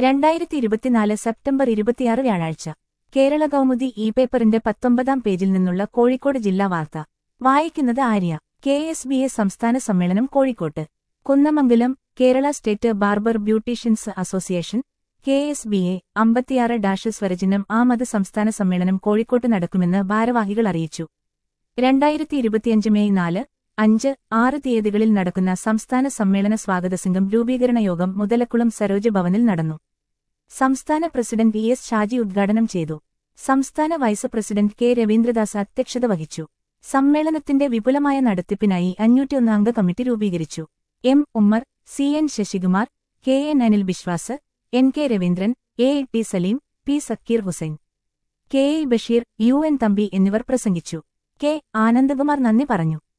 2024 September 26 വ്യാഴാഴ്ച കേരള കൗമുദി പേപ്പറിന്റെ 19-ാം പേജിൽ നിന്നുള്ള കോഴിക്കോട് ജില്ലാ വാർത്ത വായിക്കുന്നത് ആര്യ. KSBA സംസ്ഥാന സമ്മേളനം കോഴിക്കോട്ട്. Kunnamangalam Kerala state barber beauticians association KSBA 56 സ്വരചിഹ്നം ആമത് സംസ്ഥാന സമ്മേളനം കോഴിക്കോട്ട് നടക്കുമെന്ന് ഭാരവാഹികൾ അറിയിച്ചു. 2025 മെയ് 4, 5, 6 തീയതികളിൽ നടക്കുന്ന സംസ്ഥാന സമ്മേളന സ്വാഗത സംഘം രൂപീകരണ യോഗം മുതലക്കുളം സരോജ് ഭവനിൽ നടന്നു. സംസ്ഥാന പ്രസിഡന്റ് ES ഷാജി ഉദ്ഘാടനം ചെയ്തു. സംസ്ഥാന വൈസ് പ്രസിഡന്റ് K രവീന്ദ്രദാസ് അധ്യക്ഷത വഹിച്ചു. സമ്മേളനത്തിന്റെ വിപുലമായ നടത്തിപ്പിനായി 501 അംഗ കമ്മിറ്റി രൂപീകരിച്ചു. M. Ummer, CN Sasikumar, KN Anil Biswas, NK Raveendran, AT Saleem, P Zakir Hussain, KI Basheer, UN Thampi എന്നിവർ പ്രസംഗിച്ചു. K. ആനന്ദകുമാർ നന്ദി പറഞ്ഞു.